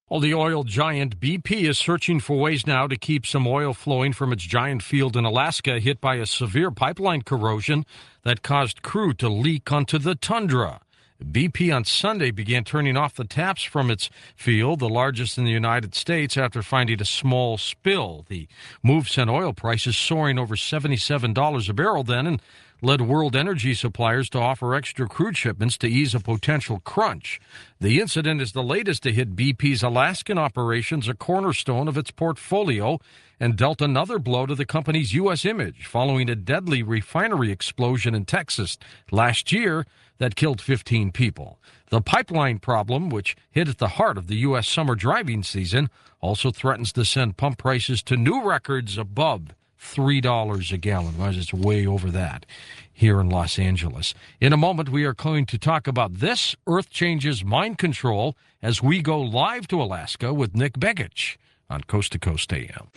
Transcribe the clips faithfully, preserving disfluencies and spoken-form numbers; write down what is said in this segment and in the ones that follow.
Well, the oil giant B P is searching for ways now to keep some oil flowing from its giant field in Alaska hit by a severe pipeline corrosion that caused crude to leak onto the tundra. B P on Sunday began turning off the taps from its field, the largest in the United States, after finding a small spill. The move sent oil prices soaring over seventy-seven dollars a barrel then and led world energy suppliers to offer extra crude shipments to ease a potential crunch. The incident is the latest to hit B P's Alaskan operations, a cornerstone of its portfolio, and dealt another blow to the company's U S image following a deadly refinery explosion in Texas last year that killed fifteen people. The pipeline problem, which hit at the heart of the U S summer driving season, also threatens to send pump prices to new records above three dollars a gallon. Well, it's way over that here in Los Angeles. In a moment, we are going to talk about this, Earth Changes Mind Control, as we go live to Alaska with Nick Begich on Coast to Coast A M.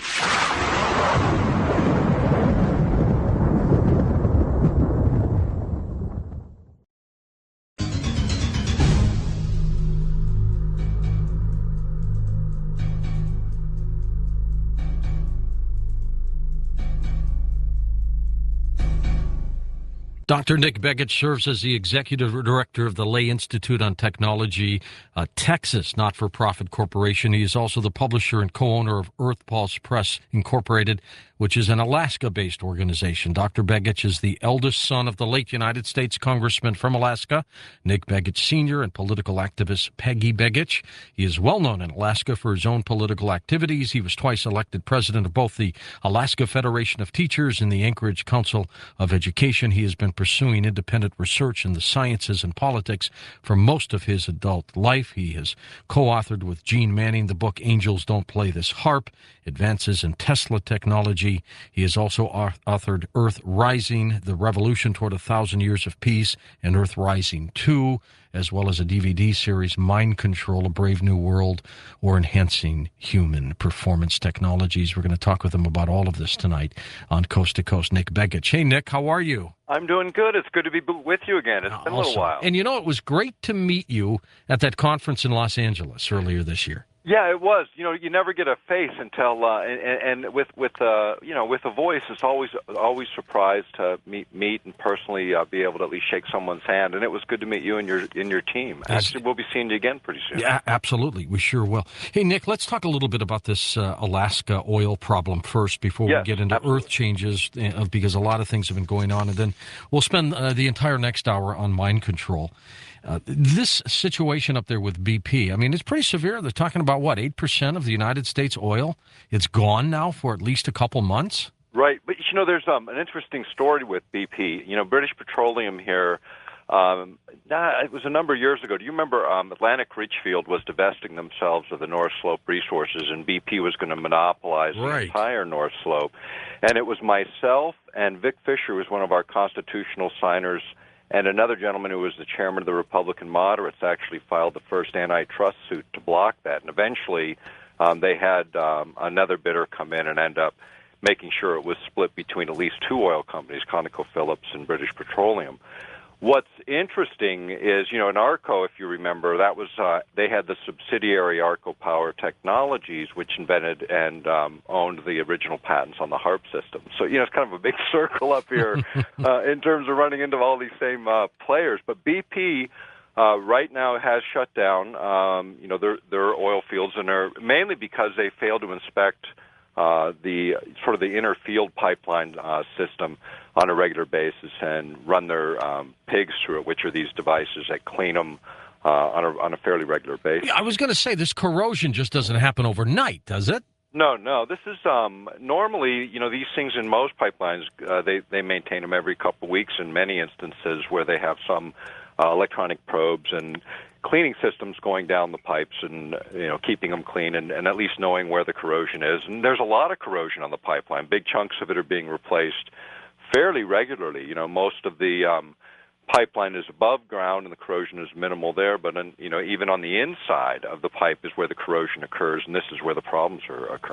Doctor Nick Begich serves as the executive director of the Lay Institute on Technology, a Texas not-for-profit corporation. He is also the publisher and co-owner of Earth Pulse Press Incorporated, which is an Alaska-based organization. Doctor Begich is the eldest son of the late United States Congressman from Alaska, Nick Begich Senior, and political activist Peggy Begich. He is well known in Alaska for his own political activities. He was twice elected president of both the Alaska Federation of Teachers and the Anchorage Council of Education. He has been pursuing independent research in the sciences and politics for most of his adult life. He has co-authored with Gene Manning the book Angels Don't Play This Harp, Advances in Tesla Technology. He has also authored Earth Rising, The Revolution Toward a Thousand Years of Peace, and Earth Rising two, as well as a D V D series, Mind Control, A Brave New World, or Enhancing Human Performance Technologies. We're going to talk with him about all of this tonight on Coast to Coast. Nick Begich. Hey, Nick, how are you? I'm doing good. It's good to be with you again. It's been awesome. A little while. And you know, it was great to meet you at that conference in Los Angeles earlier this year. Yeah, it was. You know, you never get a face until, uh, and, and with with uh, you know, with a voice, it's always always surprised to meet meet and personally uh, be able to at least shake someone's hand. And it was good to meet you and your in your team. Actually, we'll be seeing you again pretty soon. Yeah, absolutely. We sure will. Hey, Nick, let's talk a little bit about this uh, Alaska oil problem first before yes, we get into absolutely. Earth Changes, uh, because a lot of things have been going on, and then we'll spend uh, the entire next hour on mind control. Uh, this situation up there with B P, I mean, it's pretty severe. They're talking about, what, eight percent of the United States oil? It's gone now for at least a couple months? Right. But, you know, there's um, an interesting story with B P. You know, British Petroleum here, um, nah, it was a number of years ago. Do you remember um, Atlantic Richfield was divesting themselves of the North Slope resources, and B P was going to monopolize right. the entire North Slope? And it was myself and Vic Fisher, who was one of our constitutional signers, and another gentleman who was the chairman of the Republican Moderates actually filed the first antitrust suit to block that. And eventually um, they had um, another bidder come in and end up making sure it was split between at least two oil companies, ConocoPhillips and British Petroleum. What's interesting is, you know, in ARCO, if you remember, that was uh, they had the subsidiary ARCO Power Technologies, which invented and um, owned the original patents on the HARP system. So, you know, it's kind of a big circle up here uh, in terms of running into all these same uh, players. But B P uh, right now has shut down, um, you know, their their oil fields, and they're mainly because they failed to inspect Uh, the sort of the inner field pipeline uh, system on a regular basis and run their um, pigs through it, which are these devices that clean them uh, on, a, on a fairly regular basis. Yeah, I was going to say, this corrosion just doesn't happen overnight, does it? No, no. This is um, normally, you know, these things in most pipelines, uh, they, they maintain them every couple of weeks in many instances where they have some uh, electronic probes and cleaning systems going down the pipes and, you know, keeping them clean and, and at least knowing where the corrosion is. And there's a lot of corrosion on the pipeline. Big chunks of it are being replaced fairly regularly. You know, most of the um, pipeline is above ground and the corrosion is minimal there, but, in, you know, even on the inside of the pipe is where the corrosion occurs, and this is where the problems are occurring.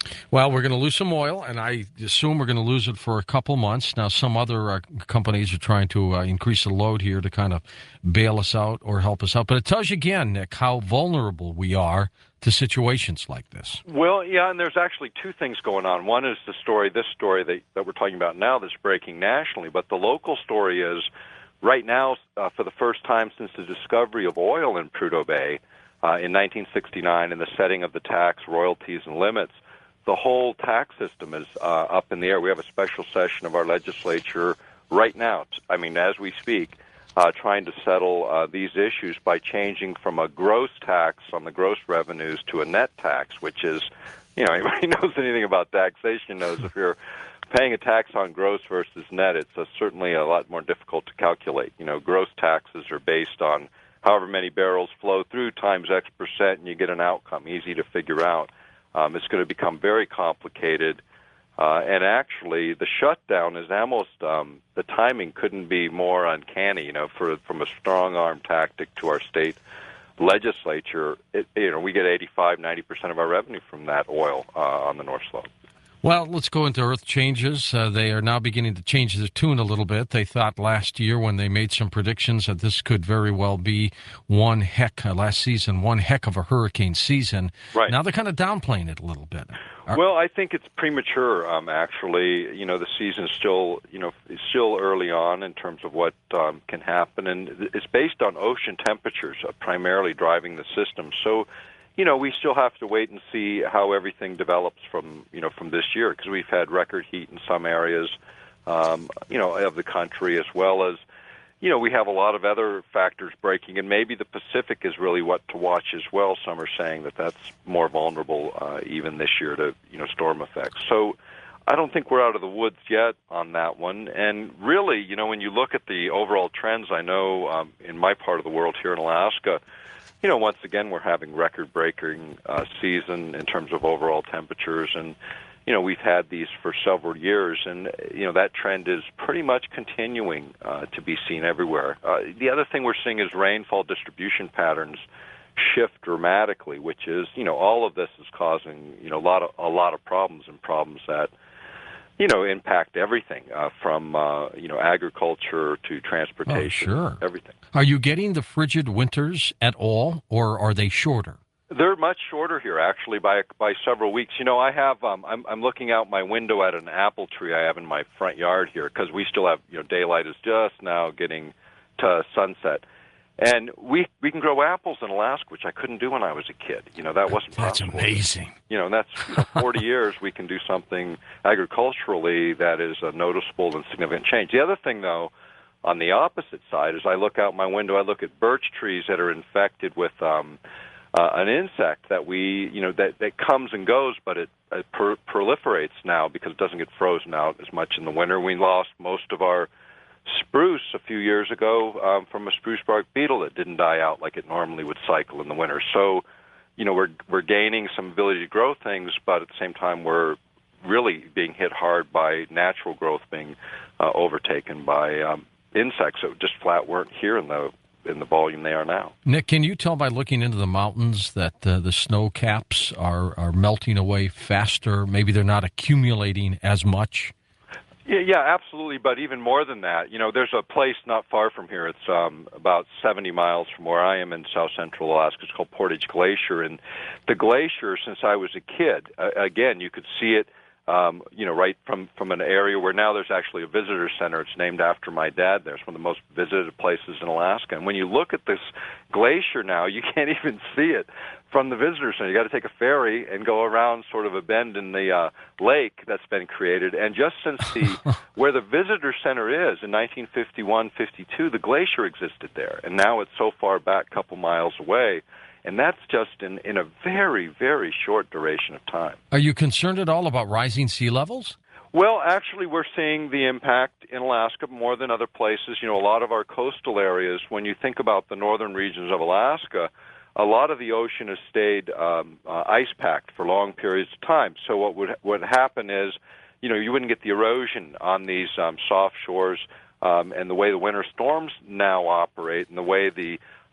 Well, we're going to lose some oil, and I assume we're going to lose it for a couple months. Now, some other uh, companies are trying to uh, increase the load here to kind of bail us out or help us out. But it tells you again, Nick, how vulnerable we are to situations like this. Well, yeah, and there's actually two things going on. One is the story, this story that, that we're talking about now that's breaking nationally, but the local story is right now, uh, for the first time since the discovery of oil in Prudhoe Bay uh, in nineteen sixty-nine and the setting of the tax, royalties, and limits, the whole tax system is uh, up in the air. We have a special session of our legislature right now, I mean, as we speak, uh, trying to settle uh, these issues by changing from a gross tax on the gross revenues to a net tax, which is, you know, anybody knows anything about taxation knows if you're paying a tax on gross versus net, it's a, certainly a lot more difficult to calculate. You know, gross taxes are based on however many barrels flow through times X percent, and you get an outcome, easy to figure out. Um, it's going to become very complicated, uh, and actually, the shutdown is almost um, the timing couldn't be more uncanny. You know, for from a strong arm tactic to our state legislature, it, you know, we get eighty-five, ninety percent of our revenue from that oil uh, on the North Slope. Well, let's go into earth changes. Uh, they are now beginning to change their tune a little bit. They thought last year when they made some predictions that this could very well be one heck, uh, last season, one heck of a hurricane season. Right. Now they're kind of downplaying it a little bit. Are- Well, I think it's premature, um, actually. You know, the season's still, you know, is still early on in terms of what um, can happen, and it's based on ocean temperatures uh, primarily driving the system. So, you know, we still have to wait and see how everything develops from, you know, from this year, because we've had record heat in some areas, um, you know, of the country, as well as, you know, we have a lot of other factors breaking, and maybe the Pacific is really what to watch as well. Some are saying that that's more vulnerable uh, even this year to, you know, storm effects. So I don't think we're out of the woods yet on that one. And really, you know, when you look at the overall trends, I know um, in my part of the world here in Alaska, you know, once again, we're having record-breaking uh, season in terms of overall temperatures, and, you know, we've had these for several years, and, you know, that trend is pretty much continuing uh, to be seen everywhere. Uh, the other thing we're seeing is rainfall distribution patterns shift dramatically, which is, you know, all of this is causing, you know, a lot of, a lot of problems and problems that, you know, impact everything uh, from, uh, you know, agriculture to transportation, oh, sure. everything. Are you getting the frigid winters at all, or are they shorter? They're much shorter here, actually, by by several weeks. You know, I have um, I'm I'm looking out my window at an apple tree I have in my front yard here, because we still have, you know, daylight is just now getting to sunset, and we we can grow apples in Alaska, which I couldn't do when I was a kid. You know, that wasn't That's possible. amazing. You know, and that's, you know, forty years we can do something agriculturally that is a noticeable and significant change. The other thing, though, on the opposite side, as I look out my window, I look at birch trees that are infected with um, uh, an insect that we, you know, that, that comes and goes, but it, it per- proliferates now because it doesn't get frozen out as much in the winter. We lost most of our spruce a few years ago um, from a spruce bark beetle that didn't die out like it normally would cycle in the winter. So, you know, we're we're gaining some ability to grow things, but at the same time we're really being hit hard by natural growth being uh, overtaken by um, insects that just flat weren't here in the in the volume they are now. Nick, can you tell by looking into the mountains that uh, the snow caps are, are melting away faster? Maybe they're not accumulating as much? Yeah, yeah, absolutely. But even more than that, you know, there's a place not far from here. It's um, about seventy miles from where I am in south central Alaska. It's called Portage Glacier. And the glacier, since I was a kid, uh, again, you could see it, um, you know, right from, from an area where now there's actually a visitor center. It's named after my dad there. It's one of the most visited places in Alaska. And when you look at this glacier now, you can't even see it from the visitor center. You got to take a ferry and go around sort of a bend in the uh, lake that's been created. And just since the where the visitor center is in nineteen fifty-one fifty-two, the glacier existed there, and now it's so far back, a couple miles away, and that's just in in a very, very short duration of time. Are you concerned at all about rising sea levels? Well, actually, we're seeing the impact in Alaska more than other places. You know, a lot of our coastal areas, when you think about the northern regions of Alaska, a lot of the ocean has stayed um, uh, ice-packed for long periods of time. So what would would happen is, you know, you wouldn't get the erosion on these um, soft shores, um, and the way the winter storms now operate, and the way the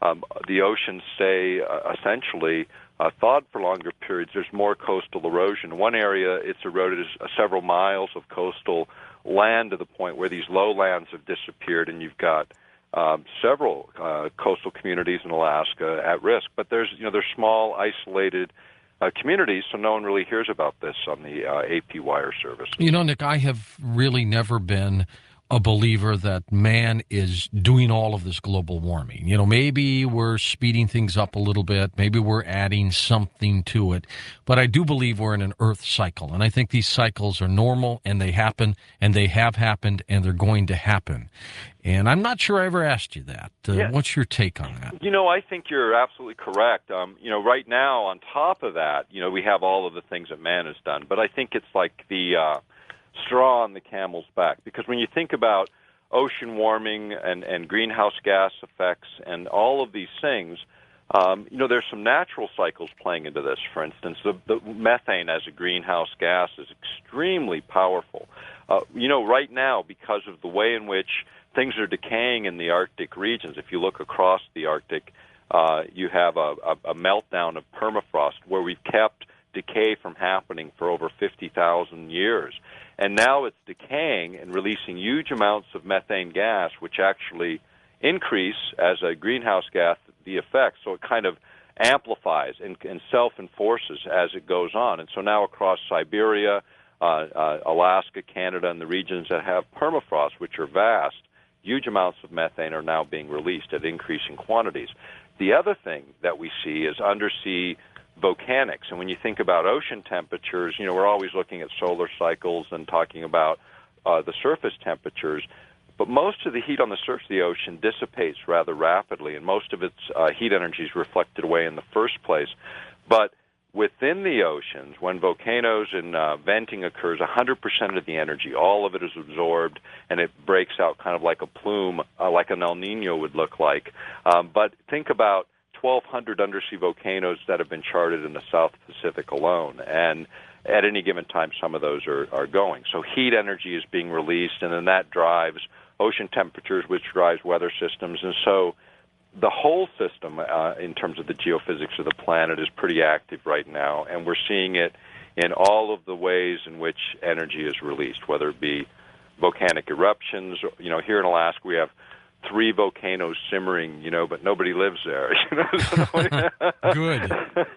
um, the oceans stay uh, essentially uh, thawed for longer periods, there's more coastal erosion. In one area, it's eroded uh, several miles of coastal land to the point where these lowlands have disappeared, and you've got um, several uh, coastal communities in Alaska at risk. But there's, you know, there's small, isolated uh, communities, so no one really hears about this on the uh, A P wire service. You know, Nick, I have really never been a believer that man is doing all of this global warming. You know, maybe we're speeding things up a little bit. Maybe we're adding something to it. But I do believe we're in an Earth cycle. And I think these cycles are normal, and they happen, and they have happened, and they're going to happen. And I'm not sure I ever asked you that. Uh, yeah. What's your take on that? You know, I think you're absolutely correct. Um, you know, right now, on top of that, you know, we have all of the things that man has done. But I think it's like the uh, straw on the camel's back, because when you think about ocean warming and, and greenhouse gas effects and all of these things, um, you know, there's some natural cycles playing into this. For instance, the, the methane as a greenhouse gas is extremely powerful. Uh, you know, right now, because of the way in which things are decaying in the Arctic regions, if you look across the Arctic, uh, you have a, a, a meltdown of permafrost where we've kept decay from happening for over fifty thousand years. And now it's decaying and releasing huge amounts of methane gas, which actually increase as a greenhouse gas the effects. So it kind of amplifies and, and self-enforces as it goes on. And so now across Siberia, uh, uh, Alaska, Canada, and the regions that have permafrost, which are vast, huge amounts of methane are now being released at increasing quantities. The other thing that we see is undersea volcanics. And when you think about ocean temperatures, you know, we're always looking at solar cycles and talking about uh, the surface temperatures, but most of the heat on the surface of the ocean dissipates rather rapidly, and most of its uh, heat energy is reflected away in the first place. But within the oceans, when volcanoes and uh, venting occurs, one hundred percent of the energy, all of it is absorbed, and it breaks out kind of like a plume, uh, like an El Nino would look like. Um, but think about twelve hundred undersea volcanoes that have been charted in the South Pacific alone, and at any given time, some of those are, are going. So heat energy is being released, and then that drives ocean temperatures, which drives weather systems. And so the whole system, uh, in terms of the geophysics of the planet, is pretty active right now, and we're seeing it in all of the ways in which energy is released, whether it be volcanic eruptions. You know, here in Alaska, we have three volcanoes simmering, you know, but nobody lives there. You know? Good.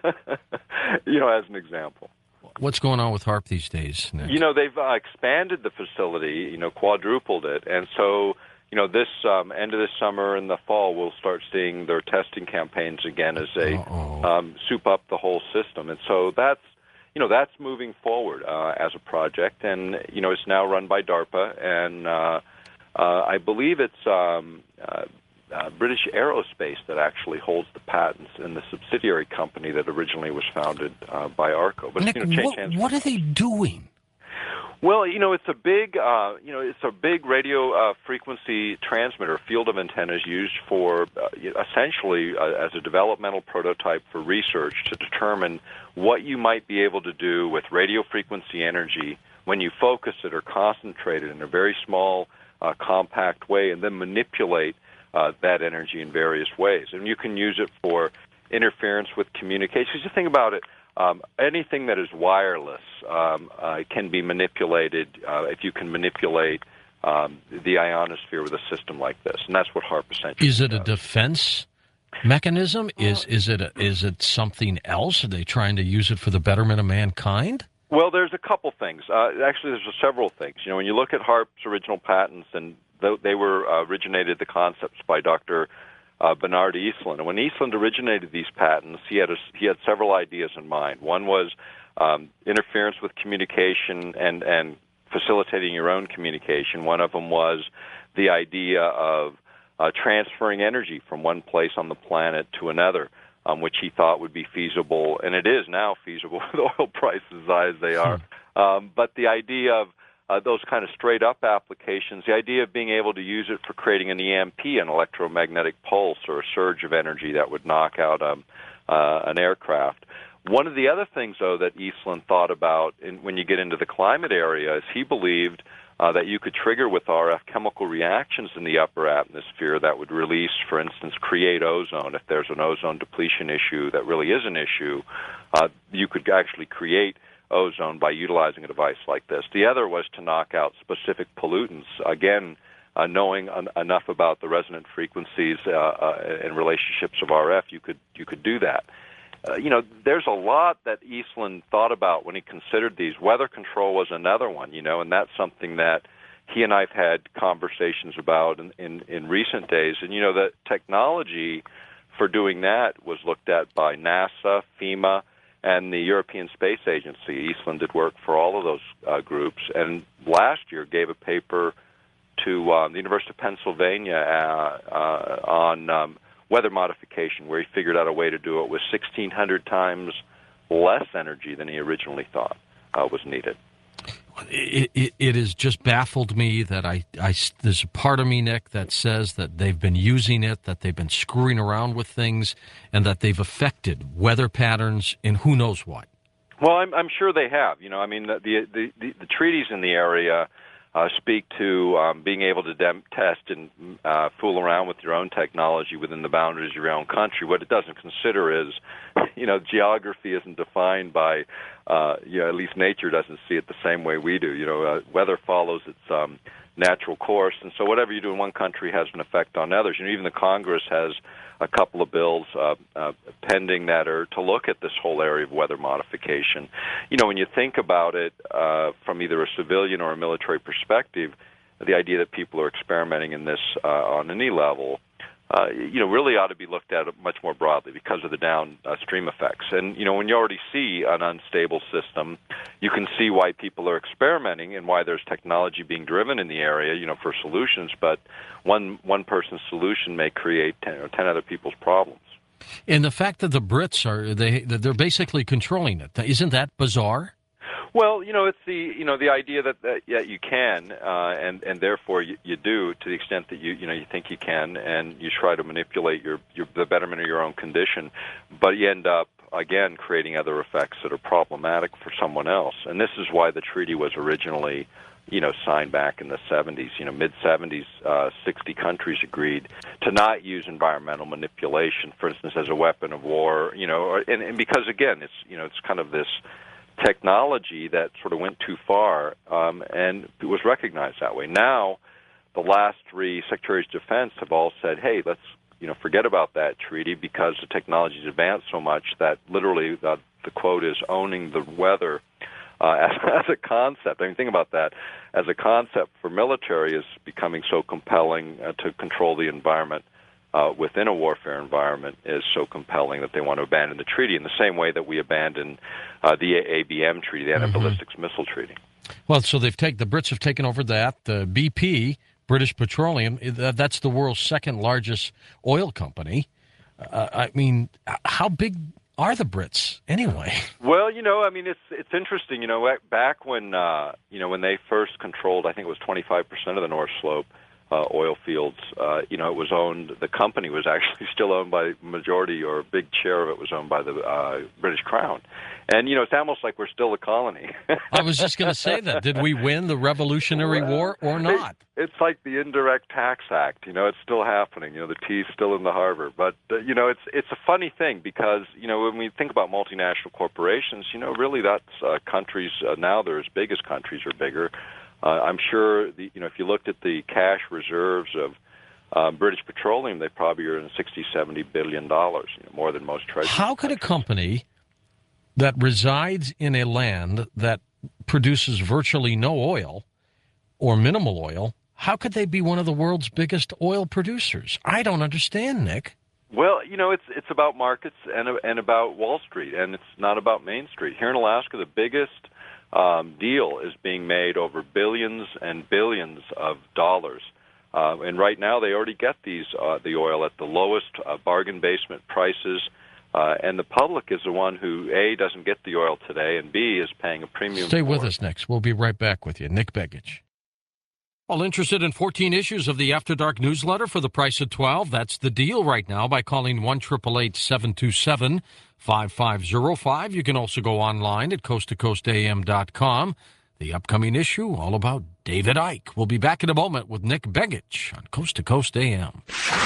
You know, as an example. What's going on with HAARP these days, Nick? You know, they've uh, expanded the facility, you know, quadrupled it. And so, you know, this um, end of this summer and the fall, we'll start seeing their testing campaigns again as they um, soup up the whole system. And so that's, you know, that's moving forward uh, as a project. And, you know, it's now run by DARPA. And uh, uh, I believe it's um, uh, uh, British Aerospace that actually holds the patents in the subsidiary company that originally was founded uh, by ARCO. But, Nick, you know, change what, hands what are they doing? Well, you know, it's a big, uh, you know, it's a big radio uh, frequency transmitter, field of antennas used for uh, essentially uh, as a developmental prototype for research to determine what you might be able to do with radio frequency energy when you focus it or concentrate it in a very small, uh, compact way, and then manipulate uh, that energy in various ways. And you can use it for interference with communications. Just think about it. Um, anything that is wireless um, uh, can be manipulated uh, if you can manipulate um, the ionosphere with a system like this, and that's what HAARP essentially Is it does. a defense mechanism? Is is it a, is it something else? Are they trying to use it for the betterment of mankind? Well, there's a couple things. Uh, actually, there's several things. You know, when you look at HAARP's original patents, and th- they were uh, originated the concepts by Doctor Uh, Bernard Eastlund. And when Eastlund originated these patents, he had a, he had several ideas in mind. One was um, interference with communication and, and facilitating your own communication. One of them was the idea of uh, transferring energy from one place on the planet to another, um, which he thought would be feasible, and it is now feasible with oil prices as high as they are. Hmm. Um, but the idea of Uh, those kind of straight-up applications, the idea of being able to use it for creating an E M P, an electromagnetic pulse, or a surge of energy that would knock out um, uh, an aircraft. One of the other things, though, that Eastlund thought about in, when you get into the climate area is he believed uh, that you could trigger with R F chemical reactions in the upper atmosphere that would release, for instance, create ozone. If there's an ozone depletion issue that really is an issue, uh, you could actually create ozone by utilizing a device like this. The other was to knock out specific pollutants. Again, uh, knowing en- enough about the resonant frequencies uh, uh, and relationships of R F, you could you could do that. Uh, you know, there's a lot that Eastland thought about when he considered these. Weather control was another one, you know, and that's something that he and I've had conversations about in, in, in recent days. And, you know, the technology for doing that was looked at by NASA, FEMA, and the European Space Agency. Eastland did work for all of those uh, groups, and last year gave a paper to um, the University of Pennsylvania uh, uh, on um, weather modification, where he figured out a way to do it with sixteen hundred times less energy than he originally thought uh, was needed. It, it, it has just baffled me that I, I, there's a part of me, Nick, that says that they've been using it, that they've been screwing around with things, and that they've affected weather patterns and who knows what. Well, I'm, I'm sure they have. You know, I mean, the the, the, the treaties in the area uh, speak to um, being able to dem- test and uh, fool around with your own technology within the boundaries of your own country. What it doesn't consider is, you know, geography isn't defined by, uh, you know, at least nature doesn't see it the same way we do. You know, uh, weather follows its um, natural course, and so whatever you do in one country has an effect on others. You know, even the Congress has a couple of bills uh, uh, pending that are to look at this whole area of weather modification. You know, when you think about it uh, from either a civilian or a military perspective, the idea that people are experimenting in this uh, on any level, uh, you know, really ought to be looked at much more broadly because of the downstream effects. And, you know, when you already see an unstable system, you can see why people are experimenting and why there's technology being driven in the area, you know, for solutions. But one one person's solution may create ten or ten other people's problems. And the fact that the Brits are, they, they're basically controlling it, isn't that bizarre? Well, you know, it's the you know the idea that, that yeah you can, uh, and and therefore you, you do to the extent that you you know you think you can, and you try to manipulate your, your the betterment of your own condition, but you end up again creating other effects that are problematic for someone else. And this is why the treaty was originally, you know, signed back in the seventies. You know, mid seventies, uh, sixty countries agreed to not use environmental manipulation, for instance, as a weapon of war. You know, or, and, and because again, it's you know it's kind of this technology that sort of went too far, um, and it was recognized that way. Now, the last three Secretaries of Defense have all said, hey, let's you know forget about that treaty because the technology's advanced so much that literally the, the quote is owning the weather uh, as, as a concept. I mean, think about that. As a concept for military is becoming so compelling uh, to control the environment Uh, within a warfare environment is so compelling that they want to abandon the treaty in the same way that we abandoned uh, the A B M treaty, the Anti-Ballistics mm-hmm. Missile Treaty. Well, so they've taken the Brits have taken over that. The B P, British Petroleum, that's the world's second largest oil company. Uh, I mean, how big are the Brits anyway? Well, you know, I mean, it's it's interesting. You know, back when uh, you know when they first controlled, I think it was twenty-five percent of the North Slope. Uh, oil fields, uh, you know, it was owned, the company was actually still owned by majority or a big share of it was owned by the uh, British Crown. And, you know, it's almost like we're still a colony. I was just going to say that. Did we win the Revolutionary well, War or not? It, it's like the Indirect Tax Act. You know, it's still happening. You know, the tea's still in the harbor. But, uh, you know, it's it's a funny thing because, you know, when we think about multinational corporations, you know, really that's uh, countries, uh, now they're as big as countries or bigger. Uh, I'm sure, the, you know, if you looked at the cash reserves of uh, British Petroleum, they probably are in sixty, seventy billion dollars, you know, more than most treasuries. How could a company that resides in a land that produces virtually no oil or minimal oil, how could they be one of the world's biggest oil producers? I don't understand, Nick. Well, you know, it's it's about markets and and about Wall Street, and it's not about Main Street. Here in Alaska, the biggest Um, deal is being made over billions and billions of dollars. Uh, and right now they already get these uh, the oil at the lowest uh, bargain basement prices. Uh, and the public is the one who, A, doesn't get the oil today, and B, is paying a premium Stay for with it. us next. We'll be right back with you. Nick Begich. Well, interested in fourteen issues of the After Dark newsletter for the price of twelve? That's the deal right now by calling one eight eight eight, seven two seven, five five zero five. You can also go online at coast to coast a m dot com. The upcoming issue, all about David Icke. We'll be back in a moment with Nick Begich on Coast to Coast A M.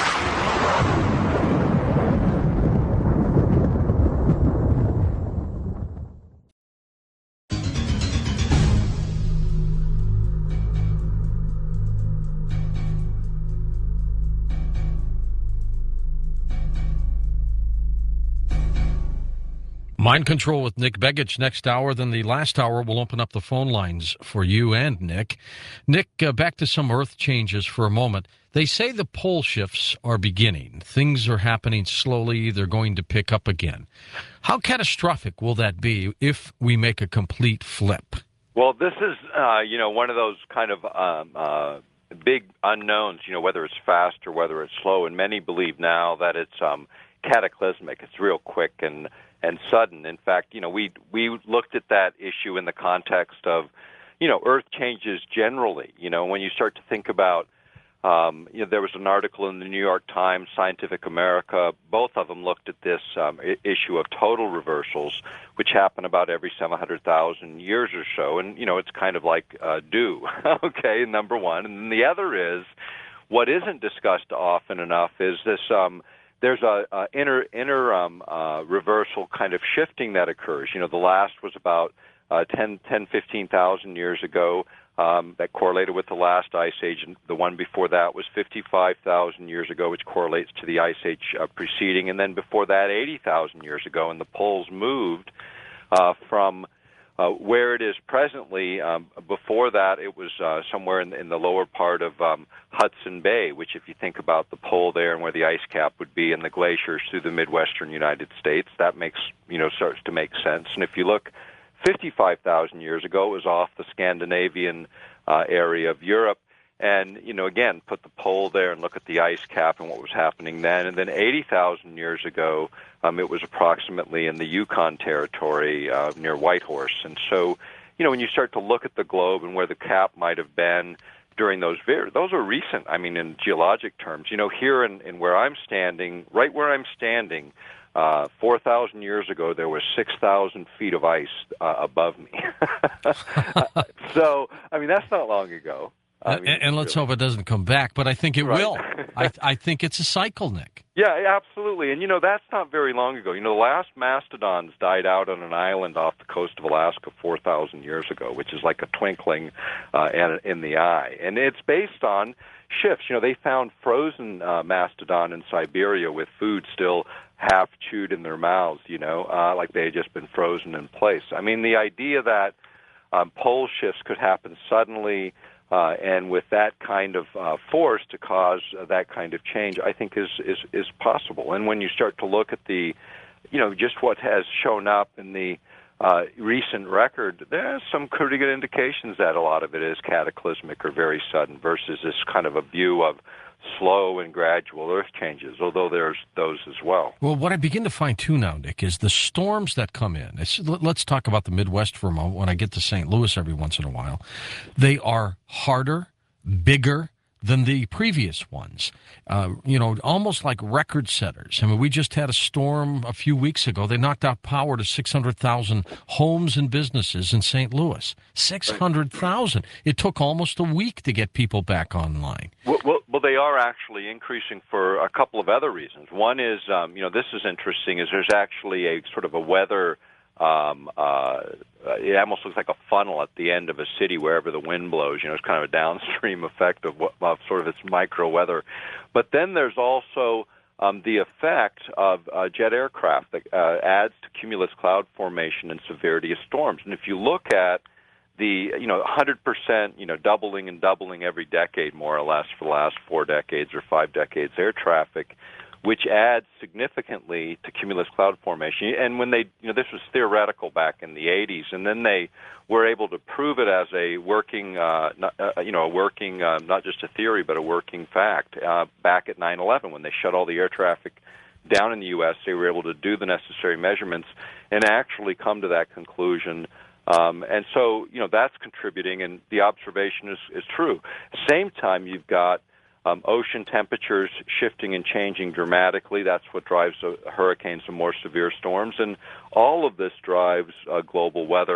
Mind Control with Nick Begich next hour. Then the last hour, we'll open up the phone lines for you and Nick. Nick, uh, back to some Earth changes for a moment. They say the pole shifts are beginning. Things are happening slowly. They're going to pick up again. How catastrophic will that be if we make a complete flip? Well, this is, uh, you know, one of those kind of um, uh, big unknowns, you know, whether it's fast or whether it's slow. And many believe now that it's um, cataclysmic. It's real quick and and sudden. In fact, you know, we we looked at that issue in the context of, you know, Earth changes generally. You know, when you start to think about, um, you know, there was an article in the New York Times, Scientific America. Both of them looked at this um, I- issue of total reversals, which happen about every seven hundred thousand years or so. And, you know, it's kind of like uh, do, okay, number one. And then the other is, what isn't discussed often enough is this, um, there's a, a inner, inner um, uh, reversal kind of shifting that occurs. You know, the last was about uh, ten, ten, fifteen thousand years ago. Um, that correlated with the last ice age, and the one before that was fifty-five thousand years ago, which correlates to the ice age uh, preceding, and then before that, eighty thousand years ago, and the poles moved uh, from uh, where it is presently. Um, before that, it was uh, somewhere in, in the lower part of um, Hudson Bay, which, if you think about the pole there and where the ice cap would be, and the glaciers through the midwestern United States, that makes, you know, starts to make sense. And if you look fifty-five thousand years ago, it was off the Scandinavian uh, area of Europe. And, you know, again, put the pole there and look at the ice cap and what was happening then. And then eighty thousand years ago, um, it was approximately in the Yukon Territory uh, near Whitehorse. And so, you know, when you start to look at the globe and where the cap might have been during those, ver- those are recent, I mean, in geologic terms. You know, here in, in where I'm standing, right where I'm standing, Uh, four thousand years ago, there was six thousand feet of ice uh, above me. So, I mean, that's not long ago. I mean, and, and let's really. hope it doesn't come back, but I think it Right. will. I, I think it's a cycle, Nick. Yeah, absolutely. And, you know, that's not very long ago. You know, the last mastodons died out on an island off the coast of Alaska four thousand years ago, which is like a twinkling uh, in, in the eye. And it's based on shifts. You know, they found frozen uh, mastodon in Siberia with food still half chewed in their mouths, you know, uh, like they had just been frozen in place. I mean, the idea that um, pole shifts could happen suddenly uh, and with that kind of uh, force to cause uh, that kind of change, I think is, is, is possible. And when you start to look at the, you know, just what has shown up in the uh, recent record, there's some pretty good indications that a lot of it is cataclysmic or very sudden versus this kind of a view of slow and gradual earth changes, although there's those as well. Well, what I begin to find, too, now, Nick, is the storms that come in. It's, let's talk about the Midwest for a moment. When I get to Saint Louis every once in a while, they are harder, bigger than the previous ones, uh, you know, almost like record setters. I mean, we just had a storm a few weeks ago. They knocked out power to six hundred thousand homes and businesses in Saint Louis. six hundred thousand. It took almost a week to get people back online. Well, well, well, they are actually increasing for a couple of other reasons. One is, um, you know, this is interesting, is there's actually a sort of a weather Um, uh, it almost looks like a funnel at the end of a city wherever the wind blows. You know, it's kind of a downstream effect of, what, of sort of its micro weather. But then there's also um, the effect of uh, jet aircraft that uh, adds to cumulus cloud formation and severity of storms. And if you look at the, you know, one hundred percent, you know, doubling and doubling every decade, more or less, for the last four decades or five decades, air traffic, which adds significantly to cumulus cloud formation. And when they, you know, this was theoretical back in the eighties, and then they were able to prove it as a working, uh, not, uh, you know, a working, uh, not just a theory, but a working fact uh, back at nine eleven when they shut all the air traffic down in the U S. They were able to do the necessary measurements and actually come to that conclusion. Um, and so, you know, that's contributing, and the observation is, is true. Same time, you've got Um, ocean temperatures shifting and changing dramatically. That's what drives uh, hurricanes and more severe storms. And all of this drives uh, global weather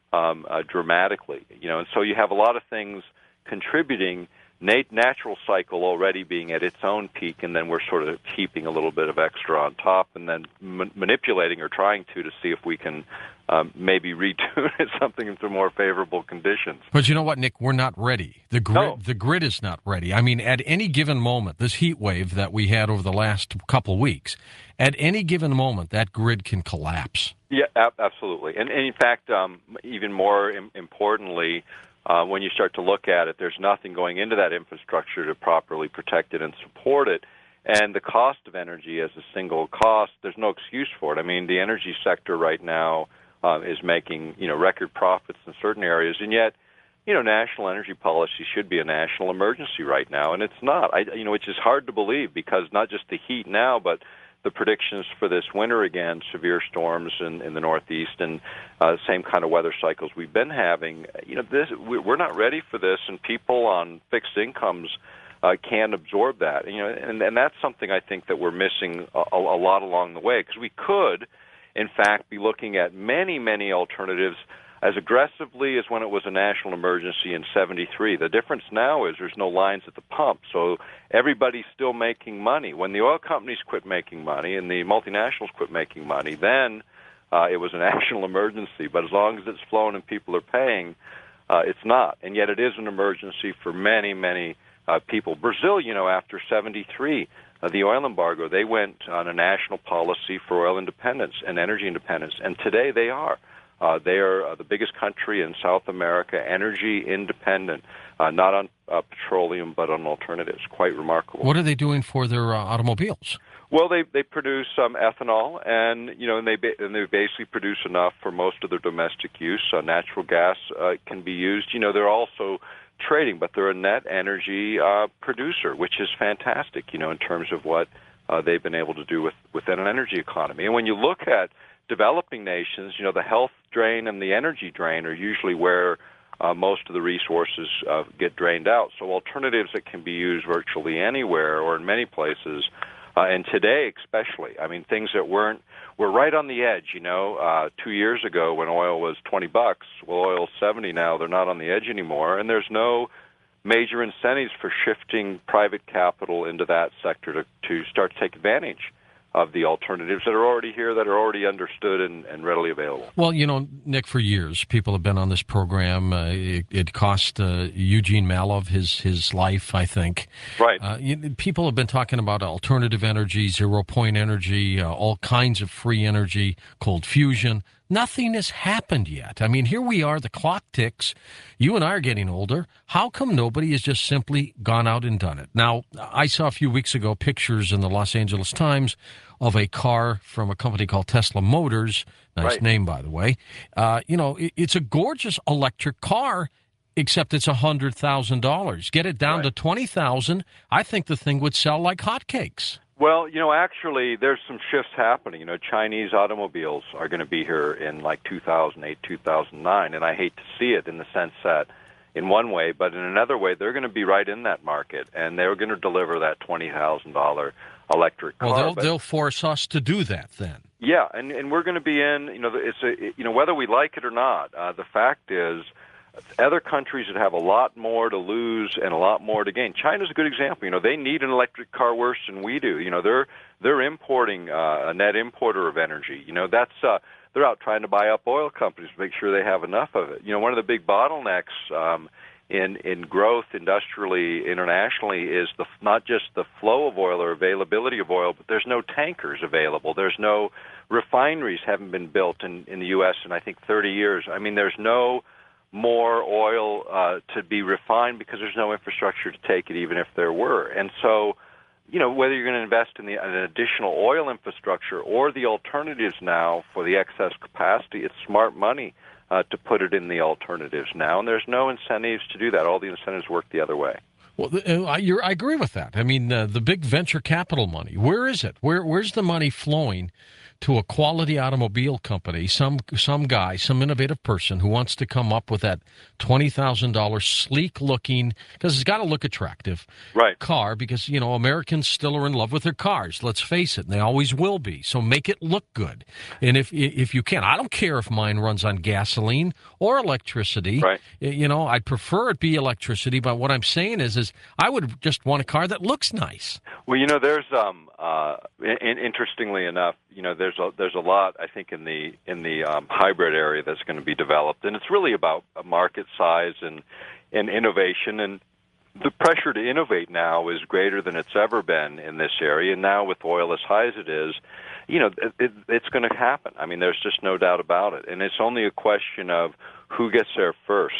um, uh, dramatically. You know, and so you have a lot of things contributing. Nat- natural cycle already being at its own peak, and then we're sort of heaping a little bit of extra on top, and then ma- manipulating or trying to to see if we can um, maybe retune it something into more favorable conditions. But you know what, Nick? We're not ready. The grid, No. the grid is not ready. I mean, at any given moment, this heat wave that we had over the last couple of weeks, at any given moment, that grid can collapse. Yeah, ab- absolutely. And, and in fact, um, even more Im- importantly, Uh, when you start to look at it, there's nothing going into that infrastructure to properly protect it and support it. And the cost of energy as a single cost, there's no excuse for it. I mean, the energy sector right now uh, is making, you know, record profits in certain areas, and yet, you know, national energy policy should be a national emergency right now, and it's not. I, you know, which is hard to believe because not just the heat now, but the predictions for this winter again, severe storms in, in the Northeast, and uh, same kind of weather cycles we've been having. You know, this we're not ready for this, and people on fixed incomes uh, can't absorb that. You know, and, and that's something I think that we're missing a, a lot along the way, because we could, in fact, be looking at many, many alternatives as aggressively as when it was a national emergency in seventy-three. The difference now is there's no lines at the pump, so everybody's still making money. When the oil companies quit making money and the multinationals quit making money, then uh, it was a national emergency. But as long as it's flowing and people are paying, uh, it's not. And yet it is an emergency for many, many uh, people. Brazil, you know, after seventy-three, uh, the oil embargo, they went on a national policy for oil independence and energy independence, and today they are. Uh, they are uh, the biggest country in South America, energy independent, uh, not on uh, petroleum but on alternatives. Quite remarkable. What are they doing for their uh, automobiles? Well, they they produce um, ethanol, and you know, and they ba- and they basically produce enough for most of their domestic use. Uh, natural gas uh, can be used. You know, they're also trading, but they're a net energy uh, producer, which is fantastic. You know, in terms of what uh, they've been able to do with within an energy economy. And when you look at developing nations, you know, the health drain and the energy drain are usually where uh, most of the resources uh, get drained out. So alternatives that can be used virtually anywhere or in many places, uh, and today especially. I mean, things that weren't, were right on the edge, you know, uh, two years ago when oil was twenty bucks, well, oil's seventy now, they're not on the edge anymore, and there's no major incentives for shifting private capital into that sector to, to start to take advantage of the alternatives that are already here, that are already understood and, and readily available. Well, you know, Nick, for years, people have been on this program. Uh, it, it cost uh, Eugene Malov his his life, I think. Right. Uh, you, people have been talking about alternative energy, zero-point energy, uh, all kinds of free energy, cold fusion. Nothing has happened yet. I mean, here we are, the clock ticks. You and I are getting older. How come nobody has just simply gone out and done it? Now, I saw a few weeks ago pictures in the Los Angeles Times of a car from a company called Tesla Motors. Nice Right. name, by the way. Uh, you know, it, it's a gorgeous electric car, except it's one hundred thousand dollars. Get it down Right. to twenty thousand dollars, I think the thing would sell like hotcakes. Well, you know, actually, there's some shifts happening. You know, Chinese automobiles are going to be here in like two thousand eight, two thousand nine, and I hate to see it in the sense that, in one way, but in another way, they're going to be right in that market, and they're going to deliver that twenty thousand dollars electric car. Well, they'll, But- they'll force us to do that then. Yeah, and and we're going to be in. You know, it's a you know whether we like it or not. Uh, the fact is, other countries that have a lot more to lose and a lot more to gain. China's a good example. You know, they need an electric car worse than we do. You know, they're they're importing uh, a net importer of energy. You know, that's uh, they're out trying to buy up oil companies to make sure they have enough of it. You know, one of the big bottlenecks um, in in growth industrially internationally is the not just the flow of oil or availability of oil, but there's no tankers available. There's no refineries haven't been built in in the U S in I think thirty years. I mean, there's no more oil uh, to be refined because there's no infrastructure to take it, even if there were. And so, you know, whether you're going to invest in the, an additional oil infrastructure or the alternatives now for the excess capacity, it's smart money uh, to put it in the alternatives now. And there's no incentives to do that. All the incentives work the other way. Well, uh, I, you're, I agree with that. I mean, uh, the big venture capital money, where is it? Where Where's the money flowing to a quality automobile company, some some guy, some innovative person who wants to come up with that twenty thousand dollars sleek-looking, because it's got to look attractive, right. car, because, you know, Americans still are in love with their cars. Let's face it, and they always will be. So make it look good. And if if you can, I don't care if mine runs on gasoline or electricity. Right. You know, I'd prefer it be electricity, but what I'm saying is, is I would just want a car that looks nice. Well, you know, there's um, uh, in, interestingly enough, you know, there's a there's a lot I think in the in the um, hybrid area that's going to be developed, and it's really about a market size and and innovation, and the pressure to innovate now is greater than it's ever been in this area. And now with oil as high as it is, you know, it, it, it's going to happen. I mean, there's just no doubt about it, and it's only a question of who gets there first.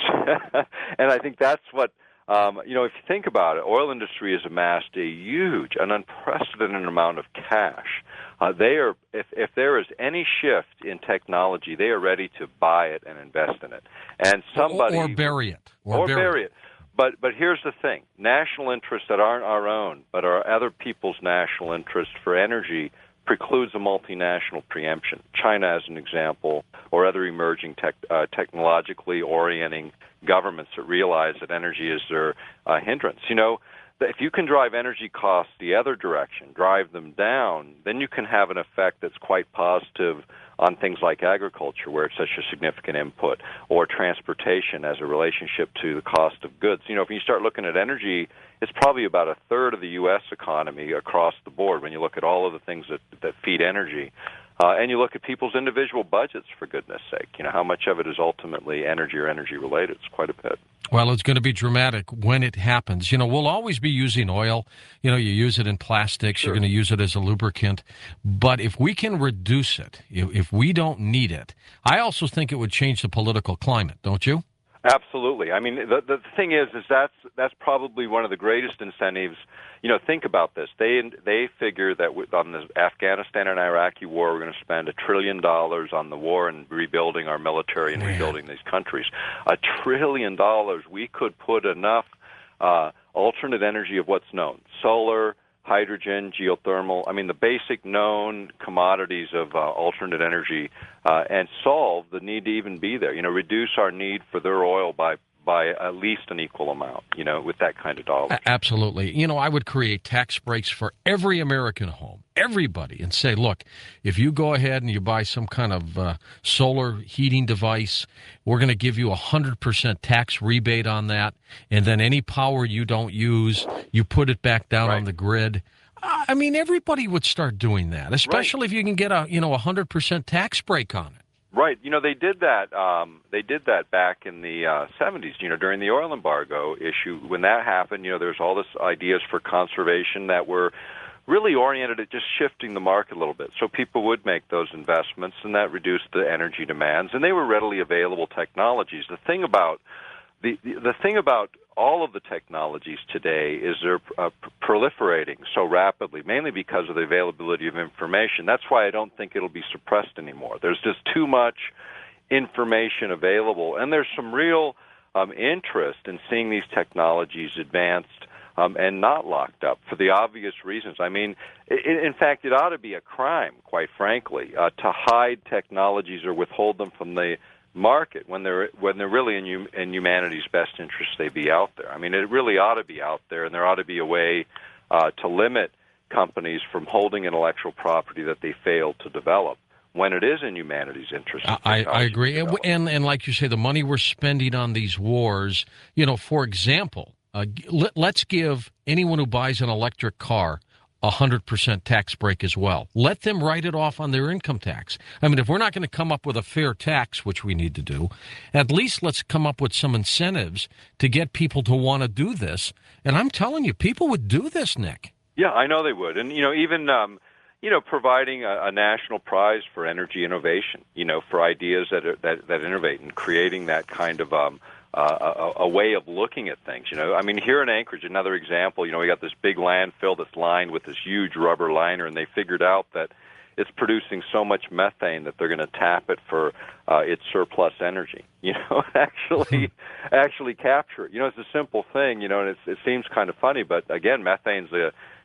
And I think that's what. Um, you know, if you think about it, oil industry has amassed a huge, an unprecedented amount of cash. Uh, they are, if, if there is any shift in technology, they are ready to buy it and invest in it. And somebody or, or bury it, or, or bury, bury it. it. But but here's the thing: national interests that aren't our own, but are other people's national interest for energy, precludes a multinational preemption. China, as an example, or other emerging tech, uh, technologically orienting governments that realize that energy is their uh, hindrance. You know, if you can drive energy costs the other direction, drive them down, then you can have an effect that's quite positive on things like agriculture, where it's such a significant input, or transportation as a relationship to the cost of goods. You know, if you start looking at energy, it's probably about a third of the U S economy across the board when you look at all of the things that, that feed energy. Uh, and you look at people's individual budgets, for goodness sake. You know, how much of it is ultimately energy or energy-related? It's quite a bit. Well, it's going to be dramatic when it happens. You know, we'll always be using oil. You know, you use it in plastics. Sure. You're going to use it as a lubricant. But if we can reduce it, if we don't need it, I also think it would change the political climate, don't you? Absolutely. I mean, the the thing is, is that's that's probably one of the greatest incentives. You know, think about this. They they figure that on the Afghanistan and Iraqi war, we're going to spend a trillion dollars on the war and rebuilding our military and Man. rebuilding these countries. A trillion dollars. We could put enough uh, alternate energy of what's known: solar, hydrogen, geothermal. I mean, the basic known commodities of uh, alternate energy, uh, and solve the need to even be there. You know, reduce our need for their oil by by at least an equal amount, you know, with that kind of dollar. Absolutely. You know, I would create tax breaks for every American home, everybody, and say, look, if you go ahead and you buy some kind of uh, solar heating device, we're going to give you a one hundred percent tax rebate on that, and then any power you don't use, you put it back down right. on the grid. I mean, everybody would start doing that, especially right. if you can get a, you know, a one hundred percent tax break on it. Right. You know, they did that. Um, they did that back in the uh, seventies. You know, during the oil embargo issue, when that happened, you know, there's all this ideas for conservation that were really oriented at just shifting the market a little bit, so people would make those investments, and that reduced the energy demands. And they were readily available technologies. The thing about the the, the thing about all of the technologies today is they're uh, proliferating so rapidly, mainly because of the availability of information. That's why I don't think it'll be suppressed anymore. There's just too much information available, and there's some real um, interest in seeing these technologies advanced um, and not locked up for the obvious reasons. I mean, it, in fact, it ought to be a crime, quite frankly, uh, to hide technologies or withhold them from the market when they're when they're really in, hum, in humanity's best interest. They be out there. I mean, it really ought to be out there, and there ought to be a way uh, to limit companies from holding intellectual property that they failed to develop when it is in humanity's interest. I, I agree, and, and and like you say, the money we're spending on these wars. You know, for example, uh, let, let's give anyone who buys an electric car a one hundred percent tax break as well. Let them write it off on their income tax. I mean, if we're not going to come up with a fair tax, which we need to do, at least let's come up with some incentives to get people to want to do this. And I'm telling you, people would do this, Nick. Yeah, I know they would. And, you know, even, um, you know, providing a, a national prize for energy innovation, you know, for ideas that, are, that, that innovate and creating that kind of um, Uh, a, a way of looking at things, you know. I mean, here in Anchorage, another example, you know, we got this big landfill that's lined with this huge rubber liner, and they figured out that it's producing so much methane that they're going to tap it for uh, its surplus energy, you know, actually actually capture it. You know, it's a simple thing, you know, and it's, it seems kind of funny, but again, methane's a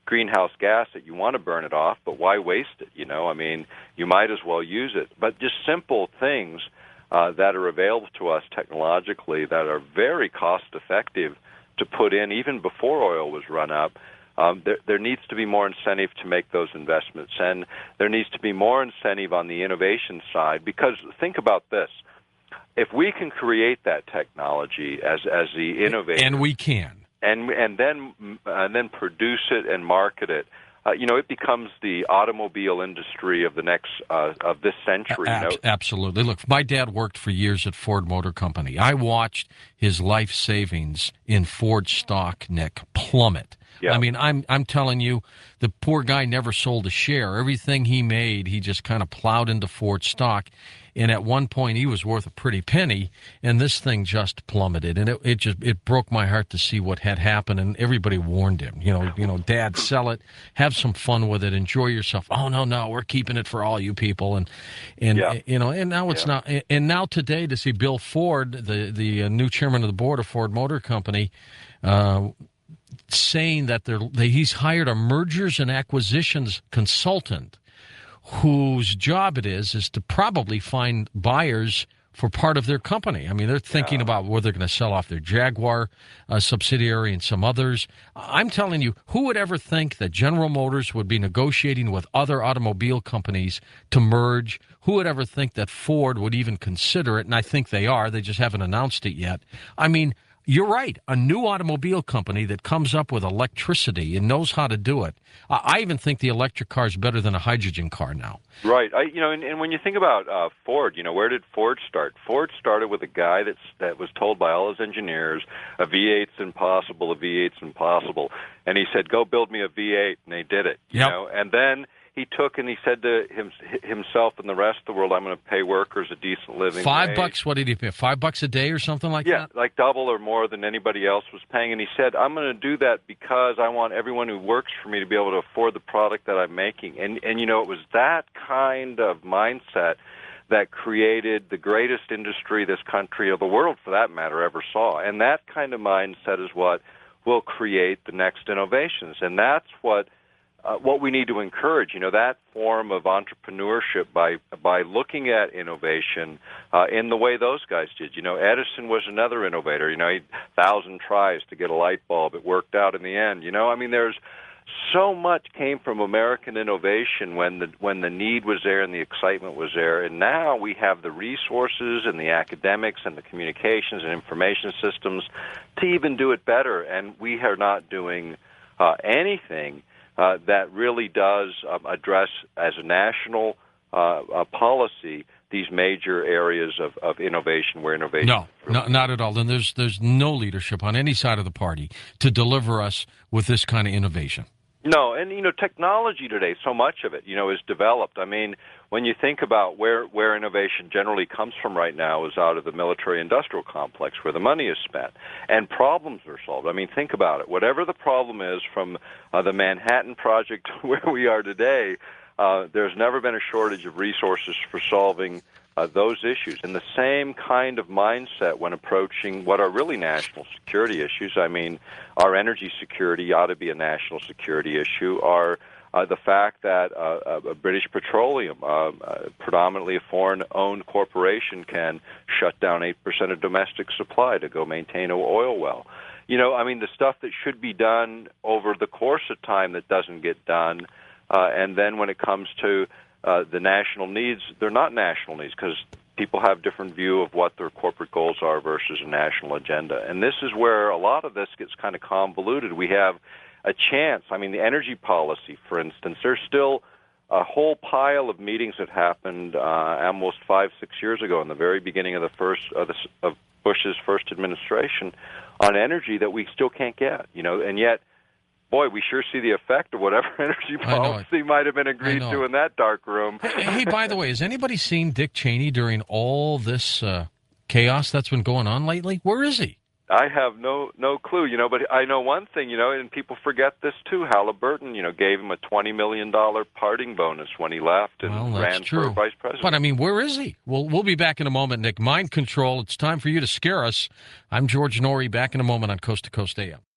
greenhouse gas that you want to burn it off, but why waste it? You know, I mean, you might as well use it. But just simple things uh, that are available to us technologically that are very cost-effective to put in even before oil was run up. Um, there, there needs to be more incentive to make those investments, and there needs to be more incentive on the innovation side, because think about this. If we can create that technology as as the innovator, and we can, and and then and then produce it and market it, uh, you know, it becomes the automobile industry of the next uh, of this century. Ab- you know? Absolutely. Look, my dad worked for years at Ford Motor Company. I watched his life savings in Ford stock, Nick, plummet. Yeah. I mean, I'm I'm telling you, the poor guy never sold a share. Everything he made, he just kind of plowed into Ford stock. And at one point, he was worth a pretty penny, and this thing just plummeted. And it, it just it broke my heart to see what had happened. And everybody warned him, you know, you know, Dad, sell it, have some fun with it, enjoy yourself. Oh no, no, we're keeping it for all you people. And and Yeah. you know, and now it's Yeah. not. And now today, to see Bill Ford, the the uh, new chairman of the board of Ford Motor Company, Uh, saying that they're, they, he's hired a mergers and acquisitions consultant whose job it is is to probably find buyers for part of their company. I mean, they're thinking Yeah. about whether they're going to sell off their Jaguar uh, subsidiary and some others. I'm telling you, who would ever think that General Motors would be negotiating with other automobile companies to merge? Who would ever think that Ford would even consider it? And I think they are. They just haven't announced it yet. I mean, you're right. A new automobile company that comes up with electricity and knows how to do it. Uh, I even think the electric car is better than a hydrogen car now. Right. I, you know, and, and when you think about uh, Ford, you know, where did Ford start? Ford started with a guy that's, that was told by all his engineers, a V eight's impossible, a V eight's impossible. And he said, go build me a V eight, and they did it. You Yep. know, and then he took and he said to him, himself and the rest of the world, I'm going to pay workers a decent living Five wage. bucks, what did he pay? Five bucks a day or something like Yeah, that? like double or more than anybody else was paying. And he said, I'm going to do that because I want everyone who works for me to be able to afford the product that I'm making. And, and you know, it was that kind of mindset that created the greatest industry this country, or the world for that matter, ever saw. And that kind of mindset is what will create the next innovations. And that's what Uh, what we need to encourage, you know, that form of entrepreneurship by by looking at innovation uh, in the way those guys did. You know, Edison was another innovator. You know, he thousand tries to get a light bulb. It worked out in the end. You know, I mean, there's so much came from American innovation when the when the need was there and the excitement was there. And now we have the resources and the academics and the communications and information systems to even do it better. And we are not doing uh, anything Uh, that really does um, address, as a national uh, uh, policy, these major areas of, of innovation where innovation. No, no, not at all. And there's there's no leadership on any side of the party to deliver us with this kind of innovation. No, and, you know, technology today, so much of it, you know, is developed. I mean, when you think about where, where innovation generally comes from right now is out of the military-industrial complex where the money is spent, and problems are solved. I mean, think about it. Whatever the problem is, from uh, the Manhattan Project to where we are today, uh, there's never been a shortage of resources for solving Uh, those issues. And the same kind of mindset when approaching what are really national security issues. I mean, our energy security ought to be a national security issue. Our uh, the fact that uh, uh, British Petroleum, uh, uh, predominantly a foreign-owned corporation, can shut down eight percent of domestic supply to go maintain an oil well. You know, I mean, the stuff that should be done over the course of time that doesn't get done. Uh, and then when it comes to Uh, the national needs, they're not national needs because people have different view of what their corporate goals are versus a national agenda. And this is where a lot of this gets kind of convoluted. We have a chance. I mean, the energy policy, for instance, there's still a whole pile of meetings that happened uh, almost five, six years ago in the very beginning of the first of, the, of Bush's first administration on energy that we still can't get, you know, and yet boy, we sure see the effect of whatever energy policy might have been agreed to in that dark room. Hey, hey, by the way, has anybody seen Dick Cheney during all this uh, chaos that's been going on lately? Where is he? I have no no clue, you know, but I know one thing, you know, and people forget this too. Halliburton, you know, gave him a twenty million dollars parting bonus when he left and well, that's ran true. for vice president. But, I mean, where is he? Well, we'll be back in a moment, Nick. Mind Control, it's time for you to scare us. I'm George Norrie, back in a moment on Coast to Coast A M.